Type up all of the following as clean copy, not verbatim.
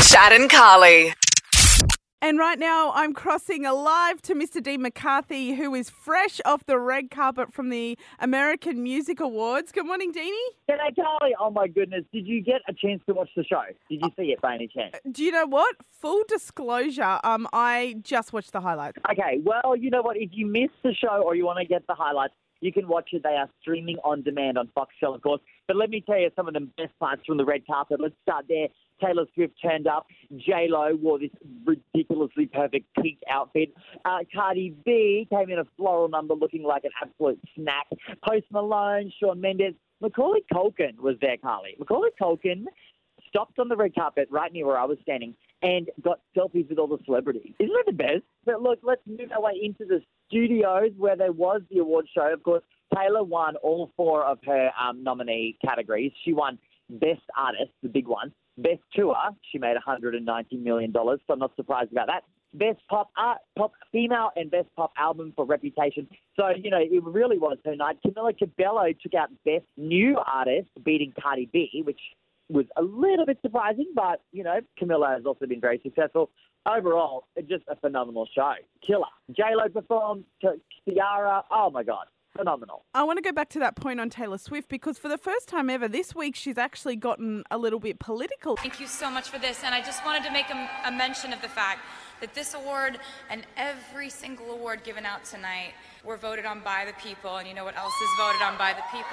Shad and Carly. And right now I'm crossing alive to Mr. Dean McCarthy, who is fresh off the red carpet from the American Music Awards. Good morning, Deanie. G'day, Charlie. Oh, my goodness. Did you get a chance to watch the show? Did you see it by any chance? Do you know what? Full disclosure, I just watched the highlights. Okay, well, you know what? If you missed the show or you want to get the highlights, you can watch it. They are streaming on demand on Foxtel, of course. But let me tell you some of the best parts from the red carpet. Let's start there. Taylor Swift turned up. J-Lo wore this ridiculously perfect pink outfit. Cardi B came in a floral number looking like an absolute snack. Post Malone, Shawn Mendes. Macaulay Culkin was there, Carly. Macaulay Culkin stopped on the red carpet right near where I was standing and got selfies with all the celebrities. Isn't that the best? But look, let's move our way into the studios where there was the award show. Of course, Taylor won all four of her nominee categories. She won Best Artist, the big one. Best Tour, she made $190 million, so I'm not surprised about that. Best Pop Female and Best Pop Album for Reputation. So, you know, it really was her night. Camila Cabello took out Best New Artist, beating Cardi B, which was a little bit surprising, but, you know, Camila has also been very successful. Overall, just a phenomenal show. Killer. J-Lo performed, Ciara, oh my God. Phenomenal. I want to go back to that point on Taylor Swift because for the first time ever this week, she's actually gotten a little bit political. Thank you so much for this. And I just wanted to make a mention of the fact that this award and every single award given out tonight were voted on by the people. And you know what else is voted on by the people?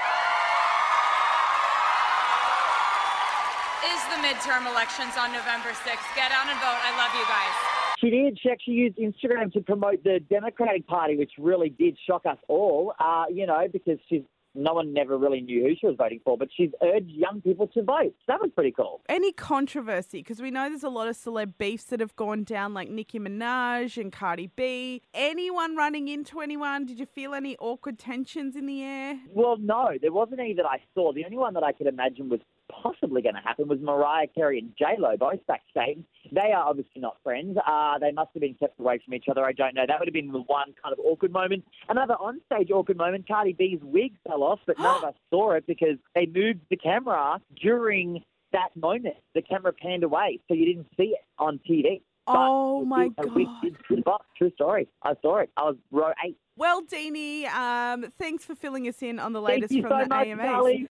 Is the midterm elections on November 6th. Get out and vote. I love you guys. She did. She actually used Instagram to promote the Democratic Party, which really did shock us all, you know, because no one never really knew who she was voting for, but she's urged young people to vote. So that was pretty cool. Any controversy? Because we know there's a lot of celeb beefs that have gone down, like Nicki Minaj and Cardi B. Anyone running into anyone? Did you feel any awkward tensions in the air? Well, no, there wasn't any that I saw. The only one that I could imagine was possibly going to happen was Mariah Carey and J-Lo, both backstage. They are obviously not friends. They must have been kept away from each other. I don't know. That would have been the one kind of awkward moment. Another onstage awkward moment, Cardi B's wig fell off, but none of us saw it because they moved the camera during that moment. The camera panned away, so you didn't see it on TV. Oh, my God. True story. I saw it. I was row 8. Well, Deanie, thanks for filling us in on the latest Thank you from so the much, AMAs. Charlie.